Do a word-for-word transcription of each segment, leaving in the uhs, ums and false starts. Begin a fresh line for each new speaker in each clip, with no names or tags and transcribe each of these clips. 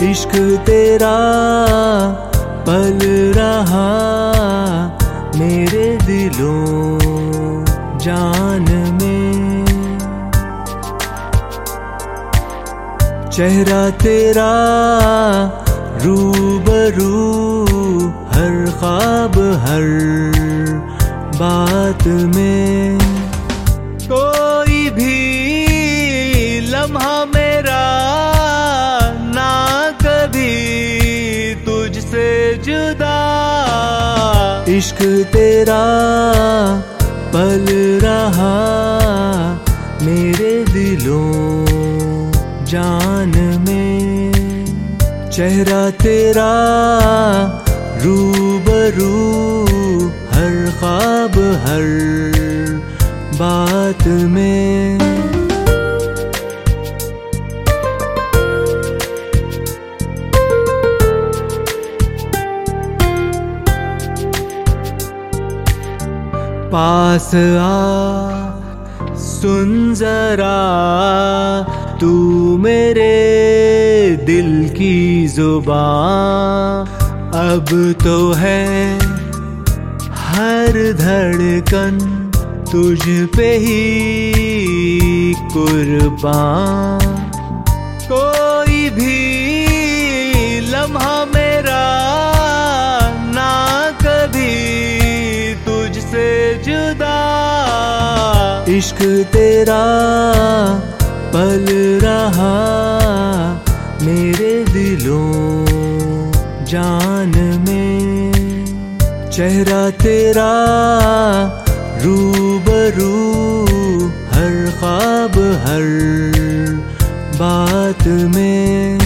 इश्क तेरा पल रहा मेरे दिलों जान में। चेहरा तेरा रूबरू हर ख्वाब हर बात में। कोई भी लम्हा मेरा ना कभी तुझसे जुदा। इश्क तेरा पल रहा मेरे दिलों जान में। चेहरा तेरा रूबरू हर ख्वाब हर बात में। पास आ सुन जरा तू मेरे दिल की जुबान। अब तो है हर धड़कन तुझ पे ही कुर्बान। कोई भी लम्हा मेरा ना कभी तुझसे जुदा। इश्क तेरा पल रहा मेरे दिलों जान में। चेहरा तेरा रूबरू हर ख्वाब हर बात में।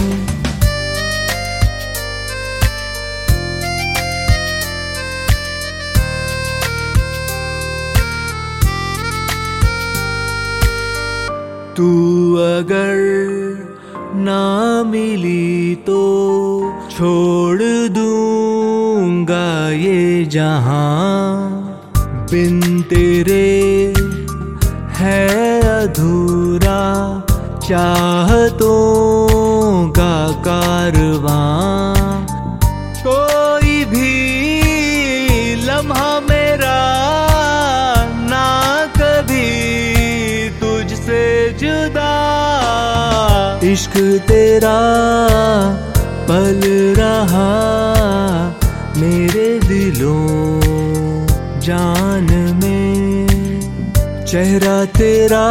तू अगर ना मिली तो छोड़ दूंगा ये जहां। बिन तेरे है अधूरा चाहतों का कारवां। कोई भी लम्हा मेरा ना कभी तुझसे जुदा। इश्क तेरा पल रहा मेरे दिलों जान में। चेहरा तेरा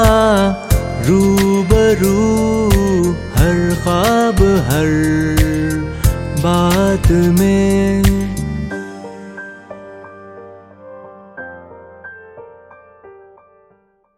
रूबरू हर ख्वाब हर बात में।